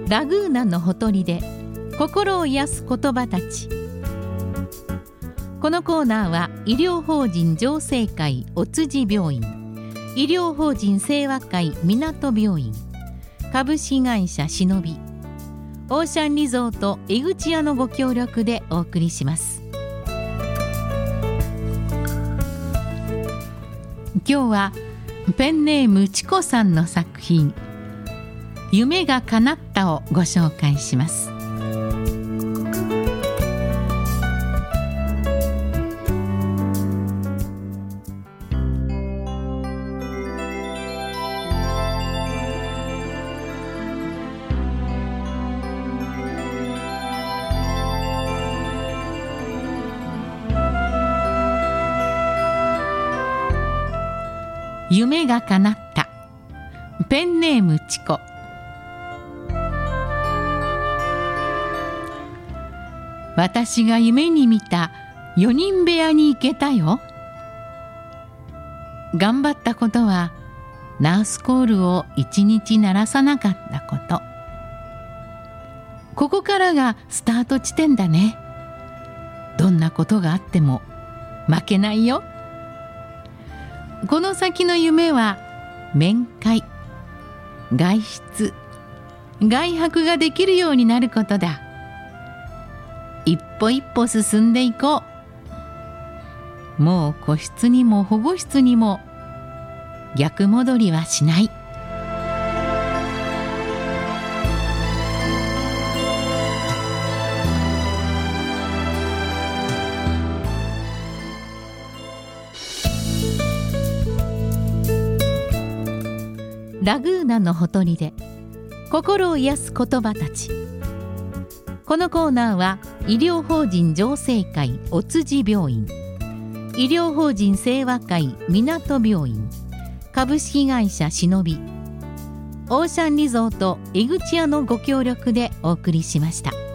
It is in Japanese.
ラグーナのほとりで心を癒す言葉たち。このコーナーは医療法人常生会お辻病院、医療法人清和会港病院、株式会社しのび、オーシャンリゾート江口屋のご協力でお送りします。今日はペンネームちこさんの作品夢が叶ったをご紹介します。夢が叶った。ペンネームちこ。私が夢に見た4人部屋に行けたよ。頑張ったことはナースコールを1日鳴らさなかったこと。ここからがスタート地点だね。どんなことがあっても負けないよ。この先の夢は面会、外出、外泊ができるようになることだ。一歩一歩進んでいこう。もう個室にも保護室にも逆戻りはしない。ラグーナのほとりで心を癒す言葉たち。このコーナーは医療法人常生会お辻病院、医療法人清和会港病院、株式会社しのび、オーシャンリゾート江口屋のご協力でお送りしました。